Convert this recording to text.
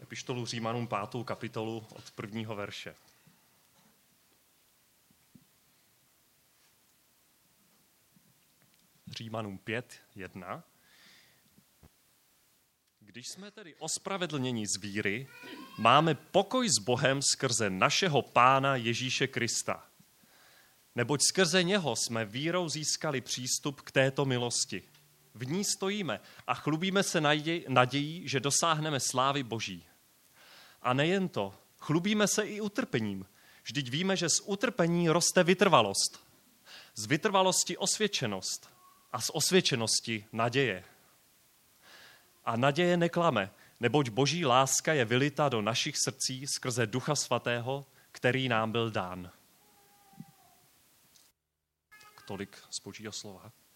epištolu Římanům 5. kapitolu od 1. verše. Římanům 5:1. Když jsme tedy ospravedlněni z víry, máme pokoj s Bohem skrze našeho Pána Ježíše Krista. Neboť skrze něho jsme vírou získali přístup k této milosti. V ní stojíme a chlubíme se nadějí, že dosáhneme slávy Boží. A nejen to, chlubíme se i utrpením. Vždyť víme, že z utrpení roste vytrvalost. Z vytrvalosti osvědčenost a z osvědčenosti naděje. A naděje neklame, neboť Boží láska je vylita do našich srdcí skrze Ducha Svatého, který nám byl dán. Tolik z Božího slova.